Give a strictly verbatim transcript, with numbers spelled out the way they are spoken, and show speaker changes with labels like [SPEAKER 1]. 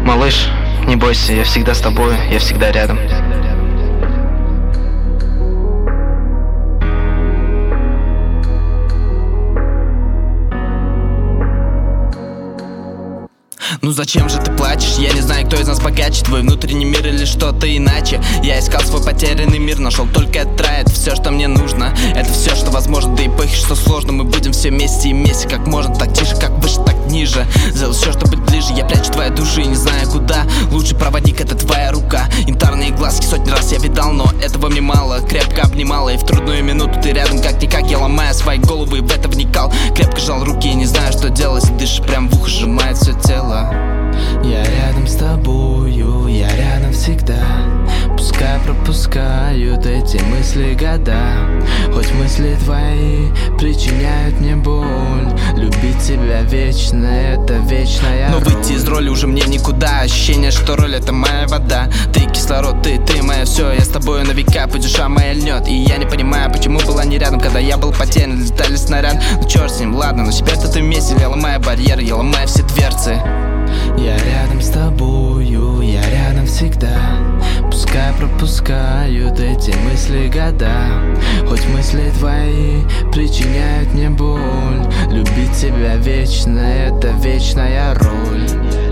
[SPEAKER 1] Малыш, не бойся, я всегда с тобой, я всегда рядом.
[SPEAKER 2] Ну зачем же ты плачешь? Я не знаю, кто из нас богаче, твой внутренний мир или что-то иначе. Я искал свой потерянный мир, нашел только этот рай. Это все, что мне нужно, это все, что возможно. Да и похер, что сложно, мы будем все вместе и вместе. Как можно, так тише, как выше, так ниже. Сделал все, чтобы быть ближе, я прячу твои души, не знаю куда. Лучший проводник — это твоя рука. Янтарные глазки сотни раз я видал, но этого мне мало. Крепко обнимала, и в трудную минуту ты рядом, как-никак. Я ломая свои головы, в это вникал. Крепко жал руки и не знаю, что делать. Дышишь прям в ухо, сжимает все тело.
[SPEAKER 3] Я рядом с тобою, я рядом всегда. Пускай пропускают эти мысли года. Хоть мысли твои причиняют мне боль. Любить тебя вечно, это вечная
[SPEAKER 2] Но
[SPEAKER 3] роль.
[SPEAKER 2] выйти из роли уже мне в никуда. Ощущение, что роль — это моя вода. Ты кислород, ты, ты мое все. Я с тобою на века, пусть душа моя льнет. И я не понимаю, почему была не рядом, когда я был потерян, летали снаряд. Ну черт с ним, ладно, но теперь-то ты вместе. Я ломаю барьеры, я ломаю все дверцы.
[SPEAKER 3] Я рядом с тобою, я рядом всегда. Пускай пропускают эти мысли года. Хоть мысли твои причиняют мне боль. Любить тебя вечно, это вечная роль.